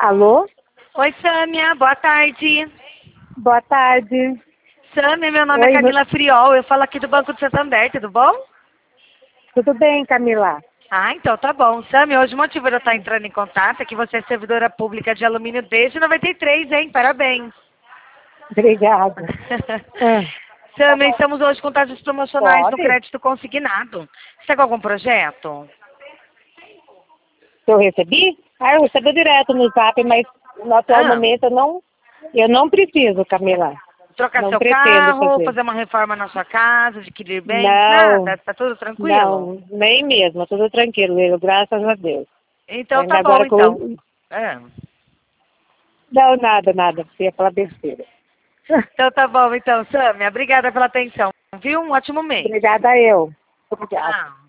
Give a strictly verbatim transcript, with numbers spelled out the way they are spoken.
Alô? Oi, Sâmia, boa tarde. Boa tarde. Sâmia, meu nome Oi, é Camila Friol, eu falo aqui do Banco do Santander, tudo bom? tudo bem, Camila? Ah, então tá bom. Sâmia, hoje o motivo de eu estar entrando em contato é que você é servidora pública de alumínio desde noventa e três, hein? Parabéns. Obrigada. Ah, Sâmia, estamos hoje com taxas promocionais no pode? crédito consignado. Você tem algum projeto? Eu recebi? Ah, eu recebi direto no zap, mas no atual Ah, momento eu não, eu não preciso, Camila. trocar Não seu pretendo carro, fazer. fazer uma reforma na sua casa, adquirir bens, Não, nada? Tá tudo tranquilo? não, nem mesmo, tudo tranquilo, eu, graças a Deus. Então Ainda tá bom, agora com... então. É. Não, nada, nada, você ia falar besteira. Então tá bom, então, Sâmia. Obrigada pela atenção, viu? Um ótimo mês. Obrigada eu. Obrigada. Tchau.